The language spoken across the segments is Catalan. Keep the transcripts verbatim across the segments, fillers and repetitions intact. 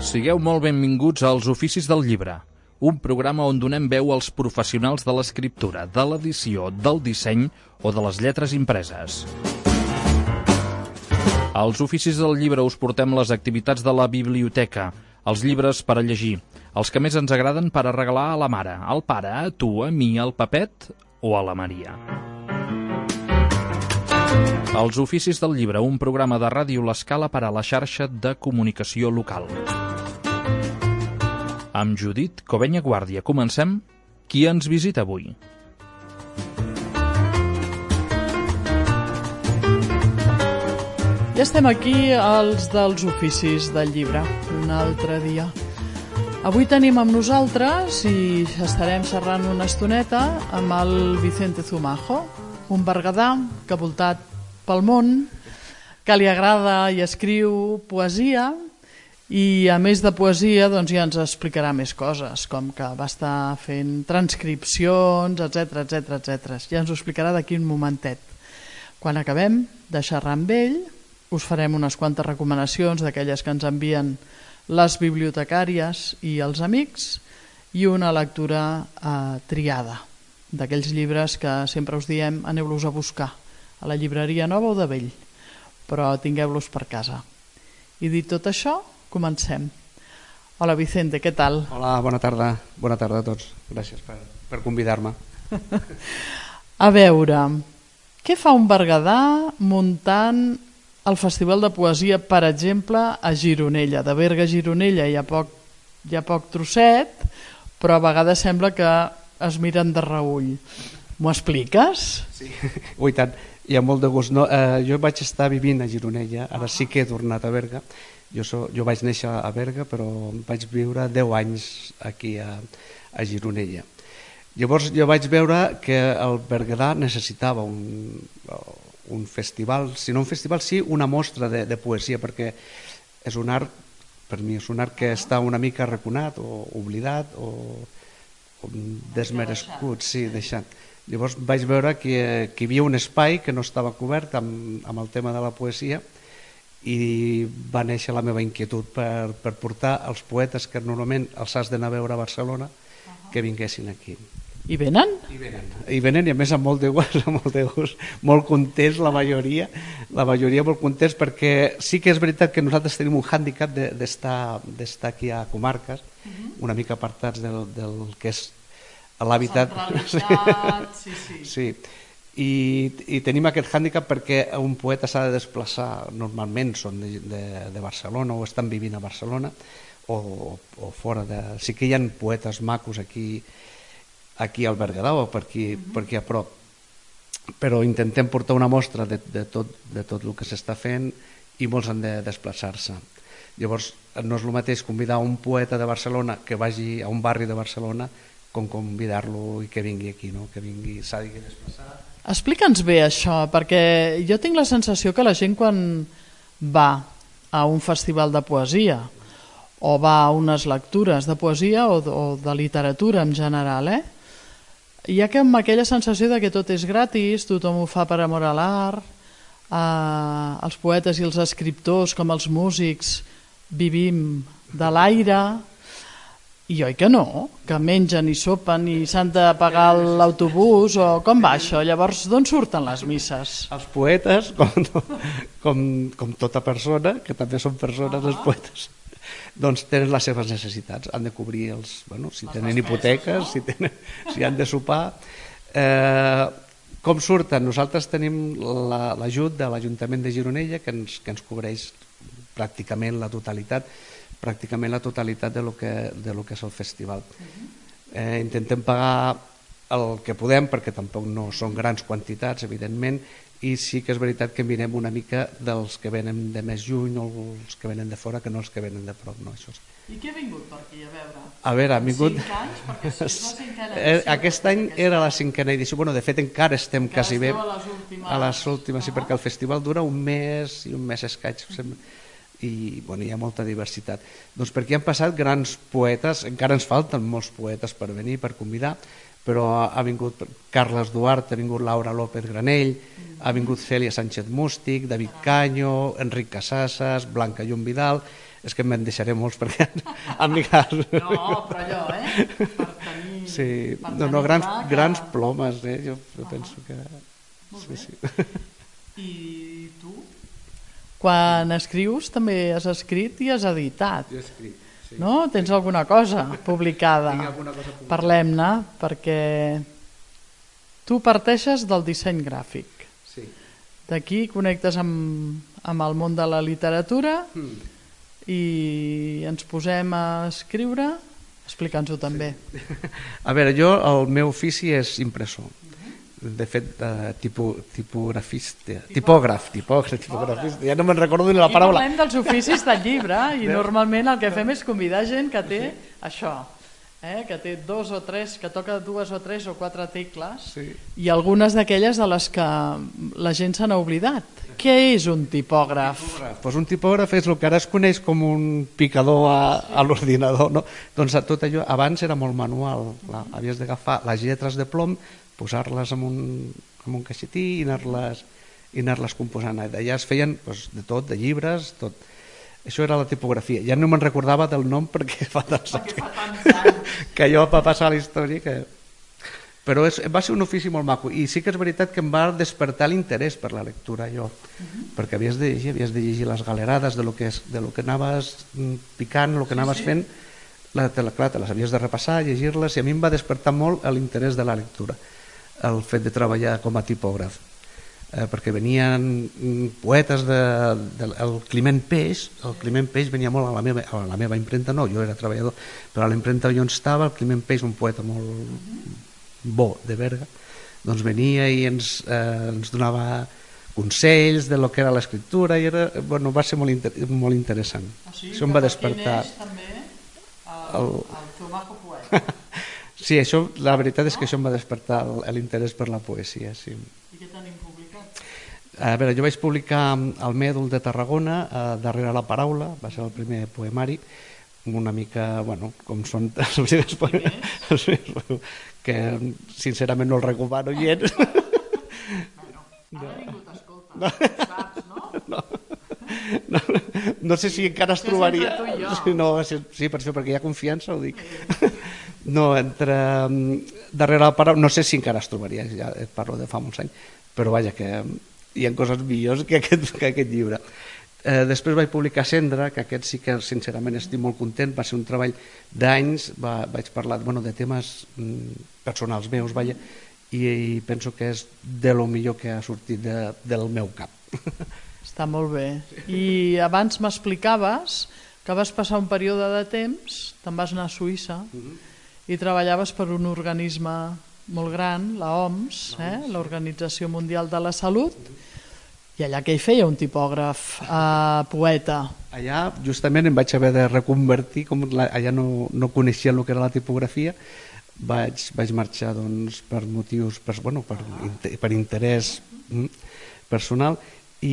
Sigueu molt benvinguts als Oficis del Llibre, un programa on donem veu als professionals de l'escriptura, de l'edició, del disseny o de les lletres impreses. Als Oficis del Llibre us portem les activitats de la biblioteca, els llibres per a llegir, els que més ens agraden per a regalar a la mare, al pare, a tu, a mi, al Pepet o a la Maria. Els Oficis del Llibre, un programa de Ràdio L'Escala per a la xarxa de comunicació local. Amb Judit Covenya Guàrdia comencem. Qui ens visita avui? Ja estem aquí, els dels Oficis del Llibre, un altre dia. Avui tenim amb nosaltres i estarem xerrant una estoneta amb el Vicente Zumajo, un berguedà que ha voltat pel món, que li agrada i escriu poesia, i a més de poesia doncs ja ens explicarà més coses, com que va estar fent transcripcions, etcètera, etcètera, etcètera. Ja ens ho explicarà d'aquí un momentet. Quan acabem de xerrar amb ell, us farem unes quantes recomanacions d'aquelles que ens envien les bibliotecàries i els amics i una lectura eh, triada, d'aquells llibres que sempre us diem aneu-los a buscar a la llibreria nova o de vell, però tingueu-los per casa. I dit tot això, comencem. Hola Vicente, què tal? Hola, bona tarda. Bona tarda a tots. Gràcies per, per convidar-me. A veure, què fa un berguedà muntant el Festival de Poesia, per exemple, a Gironella? De Berga a Gironella hi ha poc, hi ha poc trosset, però a vegades sembla que es miren de reüll. M'ho expliques? Sí, ui tant. Hi ha molt de gust. No, eh, jo vaig estar vivint a Gironella, ara sí que he tornat a Berga. Jo, so, jo vaig néixer a Berga, però vaig viure deu anys aquí a, a Gironella. Llavors jo vaig veure que el berguedà necessitava un, un festival, si no un festival, sí una mostra de, de poesia, perquè és un art, per mi és un art que està una mica arraconat o oblidat o, o desmerescut, sí, deixat. Llavors vaig veure que, que hi havia un espai que no estava cobert amb, amb el tema de la poesia, i va néixer la meva inquietud per, per portar els poetes que normalment els has d'anar a veure a Barcelona, que vinguessin aquí. I venen? I venen, I venen i a més amb molt de gust, amb molt de gust, molt contents la majoria, la majoria molt contents, perquè sí que és veritat que nosaltres tenim un hàndicap d'estar d'estar aquí a comarques, uh-huh. una mica apartats del, del que és l'hàbitat. Centralitat, sí, sí. Sí. I, i tenim aquest hàndicap perquè un poeta s'ha de desplaçar, normalment són de, de, de Barcelona o estan vivint a Barcelona o, o fora de... Sí que hi ha poetes macos aquí, aquí al Berguedà o per aquí, uh-huh. per aquí a prop, però intentem portar una mostra de, de, tot, de tot el que s'està fent i molts han de desplaçar-se. Llavors no és el mateix convidar un poeta de Barcelona que vagi a un barri de Barcelona com convidar-lo i que vingui aquí, no? Que vingui, s'ha de desplaçar. Explica'ns bé això, perquè jo tinc la sensació que la gent quan va a un festival de poesia o va a unes lectures de poesia o de, o de literatura en general, eh? hi ha com aquella sensació de que tot és gratis, tothom ho fa per amor a l'art, eh, els poetes i els escriptors com els músics vivim de l'aire. I oi que no? Que mengen i sopen i s'han de pagar l'autobús o com va això? Llavors d'on surten les misses? Els poetes, com, com, com tota persona, que també són persones uh-huh. els poetes, doncs tenen les seves necessitats, han de cobrir els, bueno, si tenen hipoteques, no? si, tenen, si han de sopar. Eh, com surten? Nosaltres tenim l'ajut de l'Ajuntament de Gironella que ens, que ens cobreix pràcticament la totalitat pràcticament la totalitat de lo que, de lo que és el festival. Eh, intentem pagar el que podem, perquè tampoc no són grans quantitats, evidentment, i sí que és veritat que mirem una mica dels que venen de més lluny o els que venen de fora que no els que venen de prop. No? Això és... I què ha vingut per aquí, a veure? A veure, ha vingut... Cinc anys? Perquè és la cinquena edició. Aquest any era la cinquena edició. Bueno, de fet, encara estem encara quasi bé a les últimes, a les últimes, sí, perquè el festival dura un mes i un mes escaig, sembla. I bueno, hi ha molta diversitat. Doncs perquè han passat grans poetes, encara ens falten molts poetes per venir, per convidar, però ha vingut Carles Duarte, ha vingut Laura López Granell, mm. ha vingut Cèlia Sánchez Mústic, David Caño, Enric Casasses, Blanca Llum Vidal, és que me'n deixaré molts perquè amigas... No, però allò, eh? Per tenir... Sí, per no, no, tenir grans, clar que- grans plomes, eh? Jo, jo Ah, penso que... molt Sí, bé. sí. I tu? Quan escrius també has escrit i has editat, Jo escric, sí. no? Tens alguna cosa publicada? Tinc alguna cosa publicada. Parlem-ne, perquè tu parteixes del disseny gràfic. Sí. D'aquí connectes amb, amb el món de la literatura Mm. i ens posem a escriure. Explica'ns-ho també. A veure, jo, el meu ofici és impressor. De fet, eh, tipo, tipografista, tipògraf, tipògraf, tipografista, ja no me'n recordo ni la Aquí paraula. parlem dels oficis del llibre i normalment el que fem és convidar gent que té això, eh? que té dos o tres, que toca dues o tres o quatre tecles Sí. i algunes d'aquelles de les que la gent se n'ha oblidat. Què és un tipògraf? Pues un tipògraf és el que ara es coneix com un picador a, a l'ordinador, no? Doncs tot allò abans era molt manual, la, havies d'agafar les lletres de plom, posar-les en un, en un caixetí i anar-les i anar-les composant. D'allà es feien doncs, de tot, de llibres, tot. Això era la tipografia. Ja no me'n recordava del nom perquè fa tants anys Perquè fa tants anys. que allò va passar a la història que... Però és, va ser un ofici molt maco i sí que és veritat que em va despertar l'interès per la lectura allò, uh-huh. perquè havies de llegir, havies de llegir les galerades de lo que, és, de lo que anaves picant, el que anaves sí, sí. fent, la, te, clar, te les havies de repassar, llegir-les, i a mi em va despertar molt l'interès de la lectura, el fet de treballar com a tipògraf, eh, perquè venien poetes de, de, el Climent Peix, el Climent Peix venia molt a la meva, a la meva impremta, no, jo era treballador, però a la impremta on estava, el Climent Peix, un poeta molt bo de Berga, doncs venia i ens, eh, ens donava consells de lo que era l'escriptura i era, bueno, va ser molt, inter molt interessant. O sigui, això em va despertar neix també el, el... el Tomajo poeta. Sí, això, la veritat és que això em va despertar l'interès per la poesia, sí. I què tenim publicat? A veure, jo vaig publicar el Mèdol de Tarragona, eh, Darrere la paraula, va ser el primer poemari, una mica, bueno, com són els primers poemes, que sincerament no el recomano gens. Bueno, ara ningú t'escolta, no. Saps, no? No. No, no sé si encara es Això és trobaria. entre tu i jo. Sí, no, sí, sí, per això, perquè hi ha confiança, ho dic. No, entre darrere la paraula, no sé si encara es trobaria, ja parlo de fa molts anys, però vaja, que hi ha coses millors que aquest, que aquest llibre. Eh, després vaig publicar Cendra, que aquest sí que sincerament estic molt content, va ser un treball d'anys, va, vaig parlar bueno, de temes mm, personals meus, vaja, i, i penso que és de lo millor que ha sortit de, del meu cap. Està molt bé. I abans m'explicaves que vas passar un període de temps, te'n vas anar a Suïssa i treballaves per un organisme molt gran, la O M S, eh? l'Organització Mundial de la Salut, i allà què hi feia un tipògraf eh, poeta? Allà justament em vaig haver de reconvertir, com la, allà no, no coneixia el que era la tipografia, vaig, vaig marxar doncs, per motius, per, bueno, per, per interès mm, personal, i,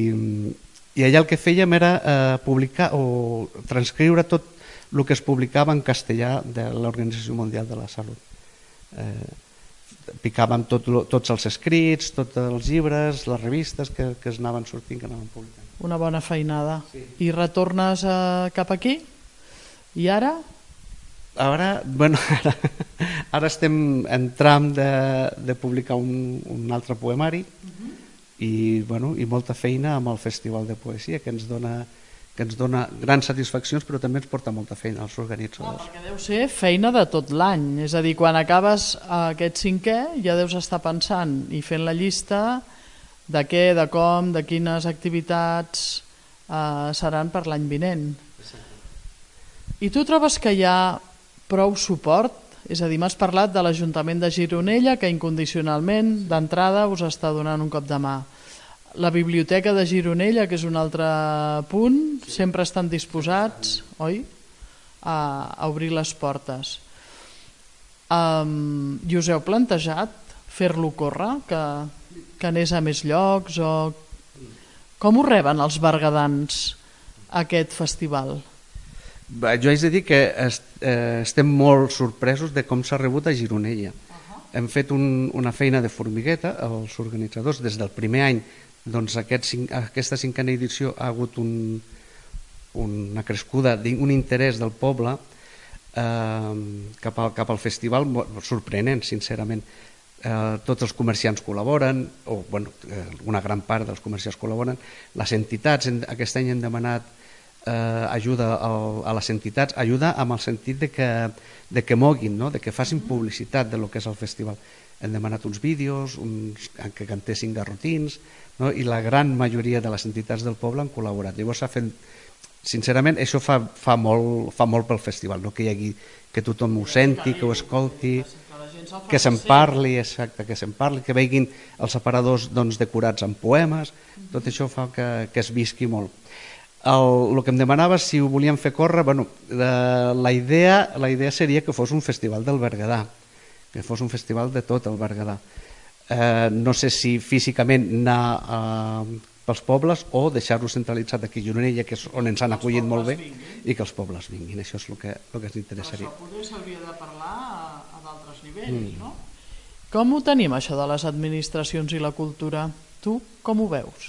i allà el que fèiem era eh, publicar o transcriure tot el que es publicava en castellà de l'Organització Mundial de la Salut. Eh, picàvem tot, tots els escrits, tots els llibres, les revistes que, que es anaven sortint, que anaven publicant. Una bona feinada. Sí. I retornes eh, cap aquí? I ara? Ara, bueno, ara, ara estem en tram de, de publicar un, un altre poemari uh-huh. i, bueno, i molta feina amb el Festival de Poesia, que ens dona que ens dona grans satisfaccions, però també ens porta molta feina als organitzadors. No, perquè deu ser feina de tot l'any, és a dir, quan acabes aquest cinquè ja deus estar pensant i fent la llista de què, de com, de quines activitats eh, seran per l'any vinent. I tu trobes que hi ha prou suport? És a dir, m'has parlat de l'Ajuntament de Gironella, que incondicionalment, d'entrada, us està donant un cop de mà. La Biblioteca de Gironella, que és un altre punt, sempre estan disposats, oi?, a, a obrir les portes. Um, I us heu plantejat fer-lo córrer, que, que anés a més llocs? O... Com ho reben els berguedans, aquest festival? Jo haig de dir que est, eh, estem molt sorpresos de com s'ha rebut a Gironella. Uh-huh. Hem fet un, una feina de formigueta, els organitzadors, des del primer any. Doncs aquest, aquesta cinquena edició ha hagut un, una crescuda, un interès del poble eh, cap, al, cap al festival sorprenent, sincerament. Eh, tots els comerciants col·laboren, o bueno, eh, una gran part dels comerciants col·laboren, les entitats, aquest any hem demanat eh, ajuda a, a les entitats, ajuda amb el sentit de que, de que moguin, no? De que facin publicitat de lo que és el festival. Hem demanat uns vídeos, uns, que cantessin garrotins, no? I la gran majoria de les entitats del poble han col·laborat. Llavors s'ha fet, sincerament, això fa, fa, molt, fa molt pel festival, no? Que hi hagi, que tothom ho senti, que ho escolti, que se'n parli, exacte, que se'n parli, que veguin els separadors doncs, decorats amb poemes, tot això fa que, que es visqui molt. El, el que em demanava si ho volíem fer córrer, bueno, la, la, idea, la idea seria que fos un festival del Berguedà, que fos un festival de tot el Berguedà. Eh, no sé si físicament anar eh, pels pobles o deixar-lo centralitzat aquí a Gironella, que és on ens han acollit molt bé, i que els pobles vinguin. Això és el que, el que ens interessaria. Però això potser s'hauria de parlar a, a d'altres nivells, mm. no? Com ho tenim, això de les administracions i la cultura? Tu com ho veus?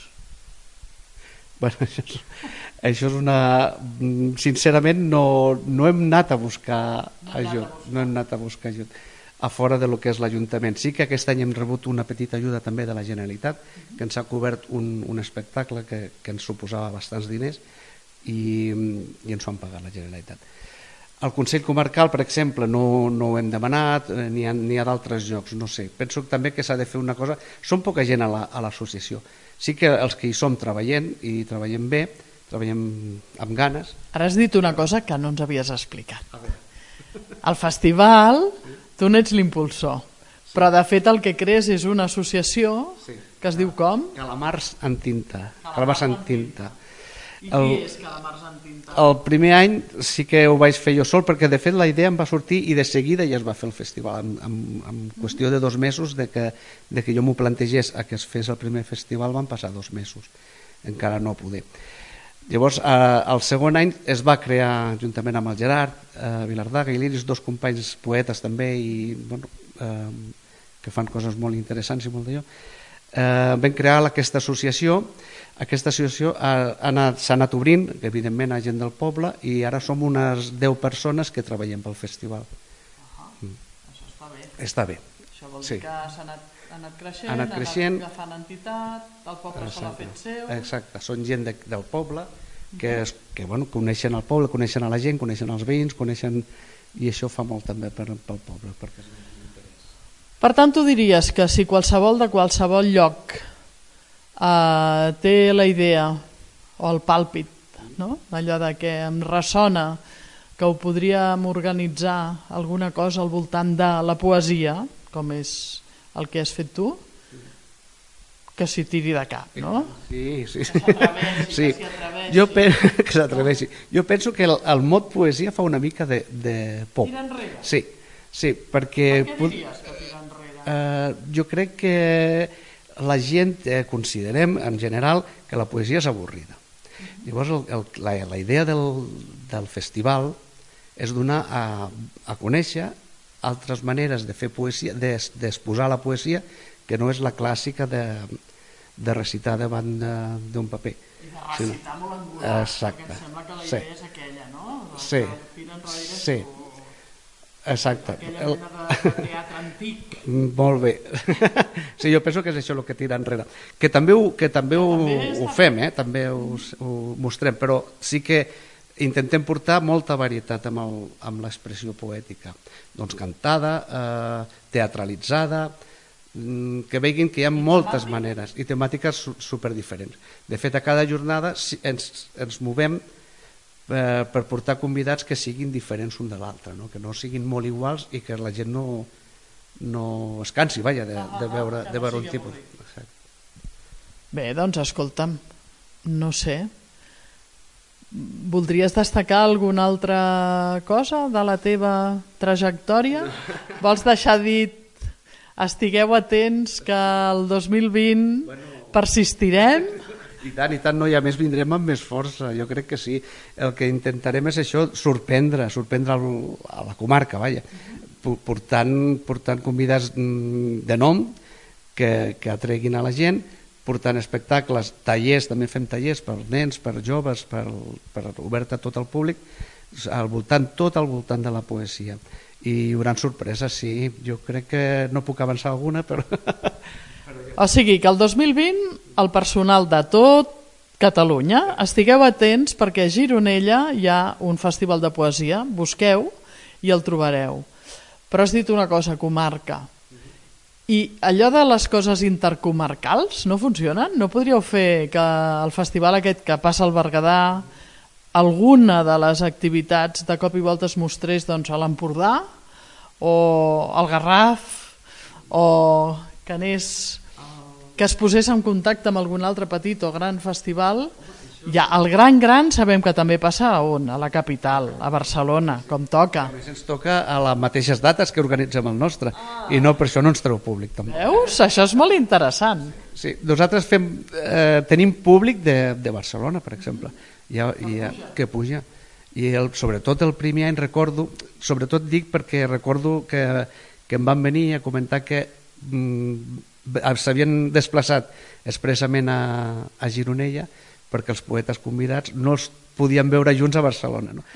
Bueno, això, és, això és una... Sincerament, no, no hem anat a buscar ajut. No hem anat a buscar ajut. A fora de lo que és l'Ajuntament. Sí que aquest any hem rebut una petita ajuda també de la Generalitat, que ens ha cobert un, un espectacle que, que ens suposava bastants diners i, i ens ho han pagat la Generalitat. El Consell Comarcal, per exemple, no, no ho hem demanat, n'hi ha, n'hi ha d'altres llocs, no sé. Penso també que s'ha de fer una cosa... Som poca gent a l'associació. La, sí que els que hi som treballem i treballem bé, treballem amb ganes. Ara has dit una cosa que no ens havies explicat. El festival... Tu n'ets l'impulsor, sí. Però de fet el que crees és una associació sí. Que es diu com? Calamars en tinta. Calamars en tinta. I el, qui és Calamars en tinta? El primer any sí que ho vaig fer jo sol, perquè de fet la idea em va sortir i de seguida ja es va fer el festival. En, en, en qüestió de dos mesos de que, de que jo m'ho plantegés a que es fes el primer festival van passar dos mesos. Encara no poder. Llavors, eh, el segon any es va crear, juntament amb el Gerard, eh, Vilardaga i l'Iris, dos companys poetes també, i, bueno, eh, que fan coses molt interessants i molt d'allò. Eh, vam crear aquesta associació. Aquesta associació ha, ha anat, s'ha anat obrint, evidentment, a gent del poble, i ara som unes deu persones que treballem pel festival. Uh -huh. mm. Això està bé. Està bé. Això vol dir sí. que s'ha anat... ha anat creixent, ha anat, creixent. Ha anat agafant entitat, el poble se l'ha fet seu. Exacte, són gent de, del poble que, es, que bueno, coneixen el poble, coneixen a la gent, coneixen els veïns, coneixen... i això fa molt també per, pel poble. Perquè... Per tant, tu diries que si qualsevol de qualsevol lloc eh, té la idea o el pàlpit, no? Allò de que em ressona que ho podríem organitzar alguna cosa al voltant de la poesia, com és el que has fet tu, que s'hi tiri de cap, no? Sí, sí. Que s'atreveixi, sí. que s'hi atreveixi. Jo, pen... que s'atreveixi. Jo penso que el, el mot poesia fa una mica de, de por. Tira enrere? Sí, sí, perquè... Per què diries que tira enrere? Uh, jo crec que la gent eh, considerem, en general, que la poesia és avorrida. Uh-huh. Llavors, el, el, la, la idea del, del festival és donar a, a conèixer altres maneres de fer poesia, d'exposar la poesia, que no és la clàssica de, de recitar davant d'un paper. I de recitar sí. molt angular, exacte. Perquè em sembla que la sí. idea és aquella, no? Del sí. sí. O... Exacte. Aquella el... mena de, de teatre antic. Molt bé. Sí, jo penso que és això el que tira enrere. Que també ho, que també ho, també ho fem, eh? També ho, ho mostrem, però sí que intentem portar molta varietat amb, el, amb l'expressió poètica. Doncs cantada, eh, teatralitzada, que veguin que hi ha moltes maneres i temàtiques superdiferents. De fet, a cada jornada ens, ens movem eh, per portar convidats que siguin diferents un de l'altre, no? Que no siguin molt iguals i que la gent no, no es cansi, vaja, de, de veure, de veure un tipus. Bé, doncs escolta'm, no sé, voldries destacar alguna altra cosa de la teva trajectòria? Vols deixar dit estigueu atents que el dos mil vint persistirem? I tant, i tant, no, i a més vindrem amb més força, jo crec que sí. El que intentarem és això, sorprendre, sorprendre a la comarca, vaja, portant, portant convidats de nom que, que atreguin a la gent, portant espectacles, tallers, també fem tallers per nens, per joves, per, per obert a tot el públic, al voltant, tot al voltant de la poesia. I hi haurà sorpreses, sí, jo crec que no puc avançar alguna, però... O sigui que el dos mil vint el personal de tot Catalunya estigueu atents perquè a Gironella hi ha un festival de poesia, busqueu i el trobareu. Però has dit una cosa, comarca. I allò de les coses intercomarcals no funcionen? No podríeu fer que el festival aquest que passa al Berguedà, alguna de les activitats de cop i volta es mostrés doncs, a l'Empordà o al Garraf o que anés, que es posés en contacte amb algun altre petit o gran festival? Ja, el gran gran sabem que també passa a on? A la capital, a Barcelona, com toca. A més ens toca a les mateixes dates que organitzem el nostre, ah. i no per això no ens treu públic. També. Veus? Això és molt interessant. Sí, nosaltres fem, eh, tenim públic de, de Barcelona, per exemple, hi ha, hi ha, que puja. I el, sobretot el primer any recordo, sobretot dic perquè recordo que, que em van venir a comentar que mm, s'havien desplaçat expressament a, a Gironella perquè els poetes convidats no es podien veure junts a Barcelona. No?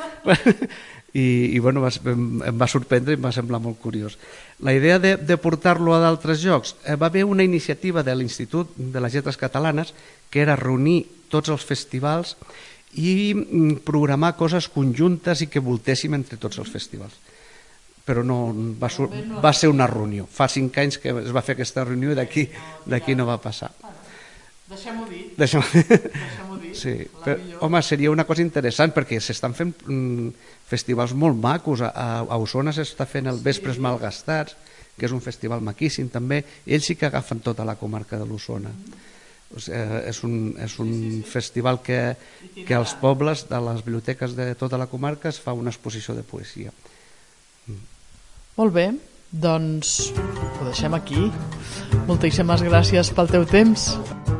I, i bueno, va, em va sorprendre i em va semblar molt curiós. La idea de, de portar-lo a d'altres llocs, eh, va haver una iniciativa de l'Institut de les Lletres Catalanes que era reunir tots els festivals i mm, programar coses conjuntes i que voltéssim entre tots els festivals. Però no, va, va ser una reunió. Fa cinc anys que es va fer aquesta reunió i d'aquí d'aquí no va passar. Deixem-ho dir. Deixem-ho dir. Deixem-ho dir. Sí, però, home, seria una cosa interessant perquè s'estan fent mm, festivals molt macos. A, a Osona s'està fent el Vespres Malgastats, que és un festival maquíssim també. Ells sí que agafen tota la comarca de l'Osona. O sigui, és un, és un festival que, que als pobles de les biblioteques de tota la comarca es fa una exposició de poesia. Mm. Molt bé, doncs ho deixem aquí. Moltíssimes gràcies pel teu temps.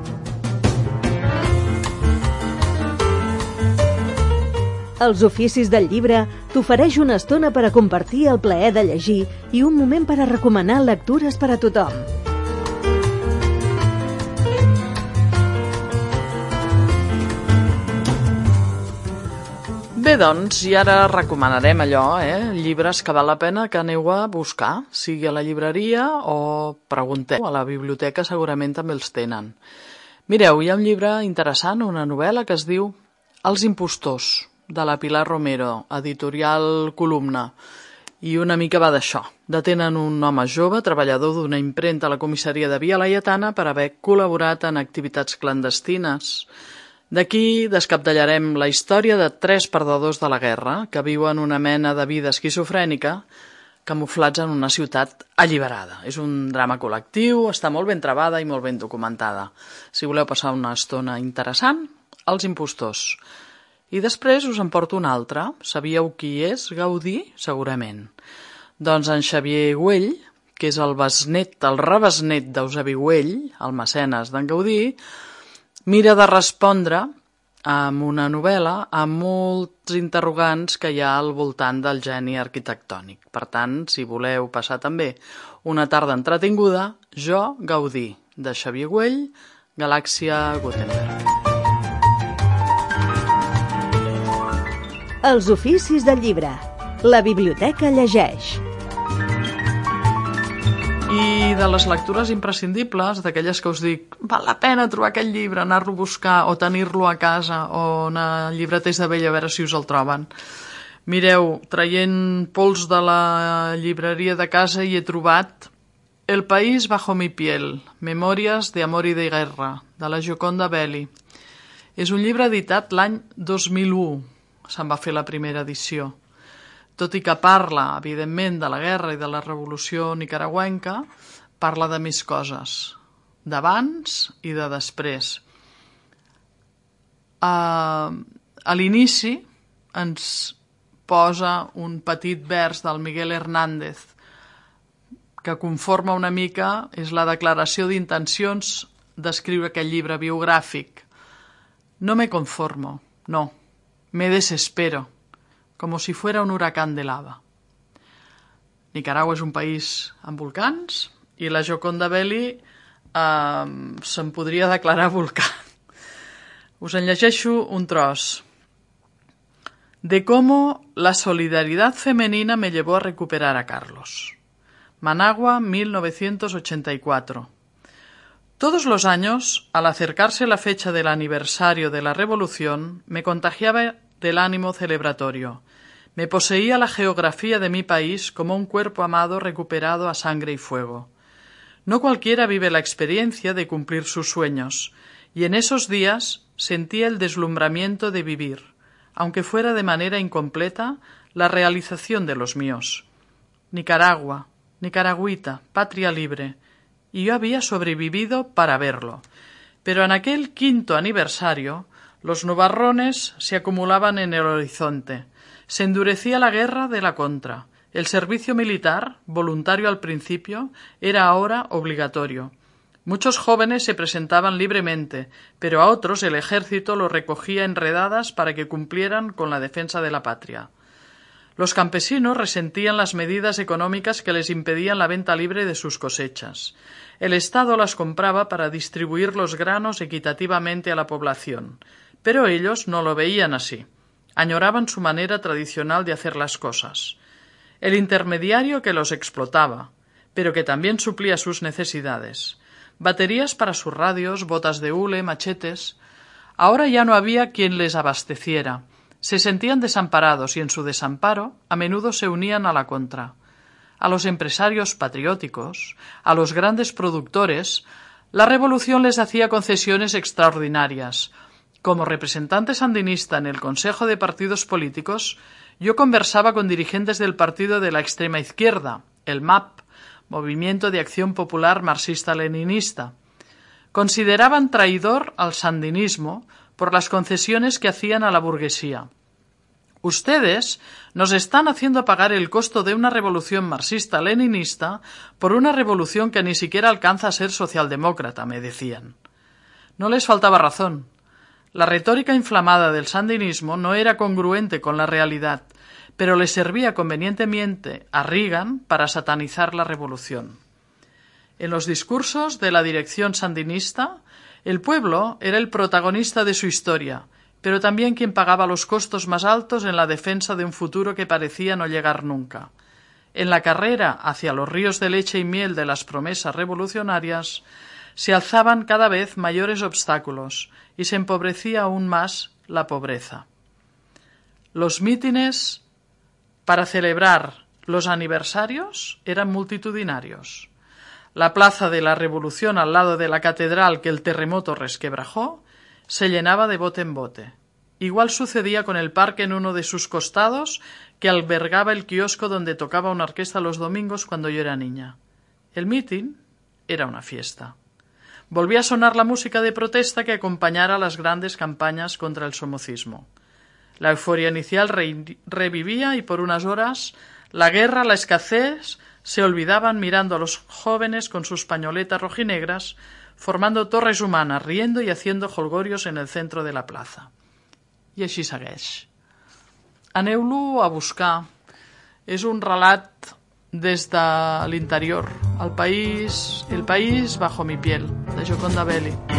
Els Oficis del Llibre t'ofereix una estona per a compartir el plaer de llegir i un moment per a recomanar lectures per a tothom. Bé, doncs, i ara recomanarem allò, eh? Llibres que val la pena que aneu a buscar, sigui a la llibreria o pregunteu. A la biblioteca segurament també els tenen. Mireu, hi ha un llibre interessant, una novel·la que es diu Els impostors, de la Pilar Romero, editorial Columna, i una mica va d'això. Detenen un home jove, treballador d'una impremta a la comissaria de Via Laietana per haver col·laborat en activitats clandestines. D'aquí descapdallarem la història de tres perdedors de la guerra que viuen una mena de vida esquizofrènica camuflats en una ciutat alliberada. És un drama col·lectiu, està molt ben trebada i molt ben documentada. Si voleu passar una estona interessant, Els impostors. I després us en porto un altre. Sabíeu qui és Gaudí? Segurament. Doncs en Xavier Güell, que és el besnet, el rebesnet d'Eusebi Güell, el mecenes d'en Gaudí, mira de respondre amb una novel·la a molts interrogants que hi ha al voltant del geni arquitectònic. Per tant, si voleu passar també una tarda entretinguda, Jo, Gaudí, de Xavier Güell, Galàxia Gutenberg. Els Oficis del Llibre. La biblioteca llegeix. I de les lectures imprescindibles, d'aquelles que us dic, val la pena trobar aquest llibre, anar-lo a buscar o tenir-lo a casa o anar a llibreters de vell a veure si us el troben. Mireu, traient pols de la llibreria de casa hi he trobat El país bajo mi piel, Memòries de amor y de guerra, de la Gioconda Belli. És un llibre editat l'any dos mil u, se'n va fer la primera edició. Tot i que parla, evidentment, de la guerra i de la revolució nicaragüenca, parla de més coses, d'abans i de després. A, a l'inici ens posa un petit vers del Miguel Hernández que conforma una mica, és la declaració d'intencions d'escriure aquest llibre biogràfic. No me conformo, no. Me desespero, como si fuera un huracán de lava. Nicaragua és un país amb volcans i la Gioconda Belli eh, se'n podria declarar volcà. Us en llegeixo un tros. De cómo la solidaridad femenina me llevó a recuperar a Carlos. Managua, mil novecientos ochenta y cuatro. Todos los años, al acercarse la fecha del aniversario de la Revolución, me contagiaba del ánimo celebratorio. Me poseía la geografía de mi país como un cuerpo amado recuperado a sangre y fuego. No cualquiera vive la experiencia de cumplir sus sueños, y en esos días sentía el deslumbramiento de vivir, aunque fuera de manera incompleta, la realización de los míos. Nicaragua, nicaragüita, patria libre, y yo había sobrevivido para verlo. Pero en aquel quinto aniversario, los nubarrones se acumulaban en el horizonte. Se endurecía la guerra de la contra. El servicio militar, voluntario al principio, era ahora obligatorio. Muchos jóvenes se presentaban libremente, pero a otros el ejército los recogía en redadas para que cumplieran con la defensa de la patria. Los campesinos resentían las medidas económicas que les impedían la venta libre de sus cosechas. El Estado las compraba para distribuir los granos equitativamente a la población, pero ellos no lo veían así. Añoraban su manera tradicional de hacer las cosas. El intermediario que los explotaba, pero que también suplía sus necesidades. Baterías para sus radios, botas de hule, machetes. Ahora ya no había quien les abasteciera. Se sentían desamparados y en su desamparo a menudo se unían a la contra. A los empresarios patrióticos, a los grandes productores, la revolución les hacía concesiones extraordinarias. Como representante sandinista en el Consejo de Partidos Políticos, yo conversaba con dirigentes del partido de la extrema izquierda, el M A P, Movimiento de Acción Popular Marxista-Leninista. Consideraban traidor al sandinismo por las concesiones que hacían a la burguesía. Ustedes nos están haciendo pagar el costo de una revolución marxista-leninista por una revolución que ni siquiera alcanza a ser socialdemócrata, me decían. No les faltaba razón. La retórica inflamada del sandinismo no era congruente con la realidad, pero le servía convenientemente a Reagan para satanizar la revolución. En los discursos de la dirección sandinista, el pueblo era el protagonista de su historia, pero también quien pagaba los costos más altos en la defensa de un futuro que parecía no llegar nunca. En la carrera hacia los ríos de leche y miel de las promesas revolucionarias, se alzaban cada vez mayores obstáculos y se empobrecía aún más la pobreza. Los mítines para celebrar los aniversarios eran multitudinarios. La plaza de la Revolución al lado de la catedral que el terremoto resquebrajó se llenaba de bote en bote. Igual sucedía con el parque en uno de sus costados que albergaba el kiosco donde tocaba una orquesta los domingos cuando yo era niña. El mitin era una fiesta. Volvía a sonar la música de protesta que acompañara las grandes campañas contra el somocismo. La euforia inicial re- revivía y por unas horas la guerra, la escasez, se olvidaban mirando a los jóvenes con sus pañoletas rojinegras, formando torres humanas, riendo y haciendo jolgorios en el centro de la plaza. I així segueix. Aneu-lo a buscar. És un relat des de l'interior. El país, el país bajo mi piel, de Gioconda Belli.